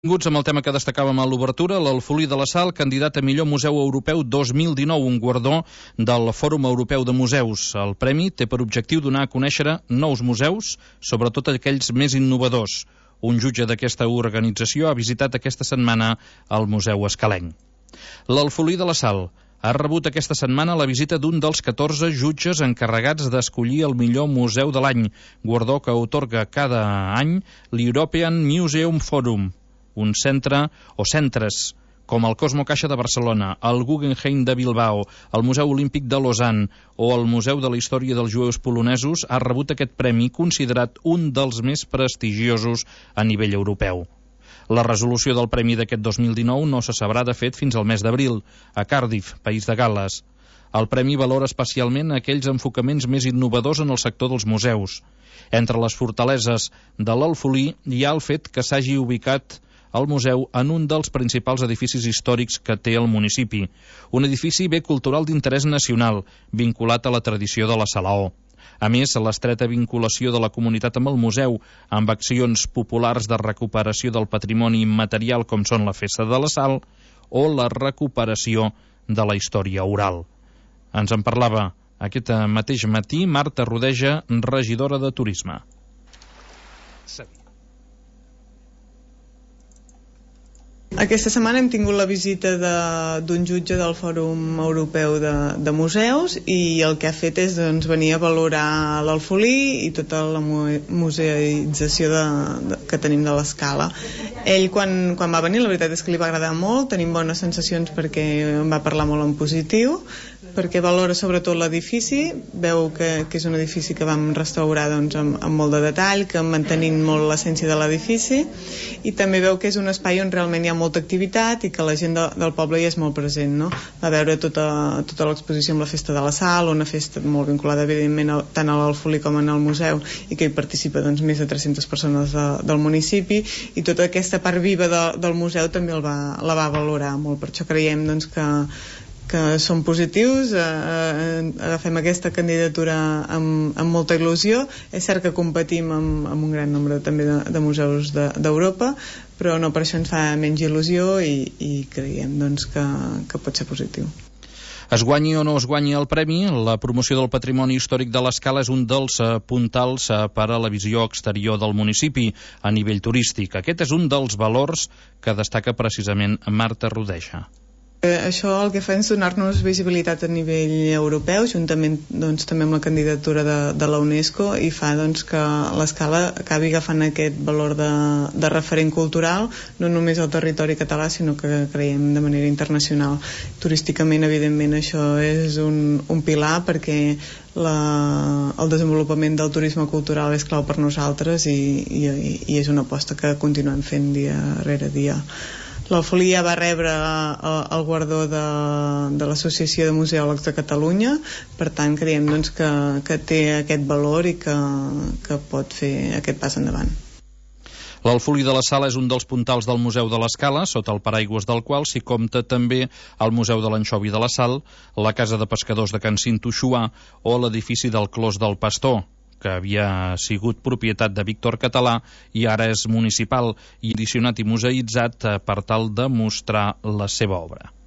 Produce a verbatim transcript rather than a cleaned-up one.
Benvinguts amb el tema que destacàvem a l'obertura, l'Alfolí de la Sal, candidat a millor museu europeu dos mil dinou, un guardó del Fòrum Europeu de Museus. El premi té per objectiu donar a conèixer nous museus, sobretot aquells més innovadors. Un jutge d'aquesta organització ha visitat aquesta setmana el Museu Escalenc. L'Alfolí de la Sal ha rebut aquesta setmana la visita d'un dels catorze jutges encarregats d'escollir el millor museu de l'any, guardó que atorga cada any l'European Museum Forum, un centre o centres com el Cosmo Caixa de Barcelona, el Guggenheim de Bilbao, el Museu Olímpic de Lausanne o el Museu de la Història dels Jueus Polonesos, ha rebut aquest premi considerat un dels més prestigiosos a nivell europeu. La resolució del premi d'aquest dos mil dinou no se sabrà de fet fins al mes d'abril, a Cardiff, País de Gal·les. El premi valora especialment aquells enfocaments més innovadors en el sector dels museus. Entre les fortaleses de l'Alfolí hi ha el fet que s'hagi ubicat el museu en un dels principals edificis històrics que té el municipi, un edifici bé cultural d'interès nacional, vinculat a la tradició de la Salaó. A més, l'estreta vinculació de la comunitat amb el museu, amb accions populars de recuperació del patrimoni immaterial com són la Festa de la Sal o la recuperació de la història oral. Ens en parlava aquest mateix matí Marta Rodeja, regidora de Turisme. Aquesta setmana hem tingut la visita d'un jutge del Fòrum Europeu de, de Museus i el que ha fet és doncs, venir a valorar l'Alfolí i tota la museïtzació de, de, que tenim de l'Escala. Ell quan, quan va venir la veritat és que li va agradar molt, tenim bones sensacions perquè em va parlar molt en positiu, perquè valora sobretot l'edifici, veu que, que és un edifici que vam restaurar doncs, amb, amb molt de detall, que mantenint molt l'essència de l'edifici, i també veu que és un espai on realment hi ha molta activitat i que la gent de, del poble hi és molt present, no? Va veure tota, tota l'exposició amb la Festa de la Sal, una festa molt vinculada evidentment tant a l'Alfolí com en el museu, i que hi participa doncs, més de tres-centes persones de, del municipi, i tota aquesta part viva de, del museu també el va, la va valorar molt. Per això creiem doncs, que que són positius, eh, eh, agafem aquesta candidatura amb, amb molta il·lusió. És cert que competim amb, amb un gran nombre també de, de museus d'Europa, de, però no per això ens fa menys il·lusió i, i creiem doncs, que, que pot ser positiu. Es guanyi o no es guanyi el premi, la promoció del patrimoni històric de l'Escala és un dels eh, puntals eh, per a la visió exterior del municipi a nivell turístic. Aquest és un dels valors que destaca precisament Marta Rodeja. Això el que fa és donar-nos visibilitat a nivell europeu, juntament doncs, també amb la candidatura de, de la UNESCO, i fa doncs, que l'Escala acabi agafant aquest valor de, de referent cultural, no només al territori català, sinó que creiem de manera internacional. Turísticament, evidentment, això és un, un pilar perquè la, el desenvolupament del turisme cultural és clau per nosaltres i, i, i és una aposta que continuem fent dia rere dia. L'Alfolí ja va rebre el guardó de, de l'Associació de Museòlegs de Catalunya, per tant creiem doncs, que, que té aquest valor i que, que pot fer aquest pas endavant. L'Alfolí de la Sal és un dels puntals del Museu de l'Escala, sota el paraigües del qual s'hi compta també el Museu de l'Anxovi de la Sal, la Casa de Pescadors de Can Cinto-Xuà o l'edifici del Clos del Pastor, que havia sigut propietat de Víctor Català i ara és municipal i edicionat i museïtzat per tal de mostrar la seva obra.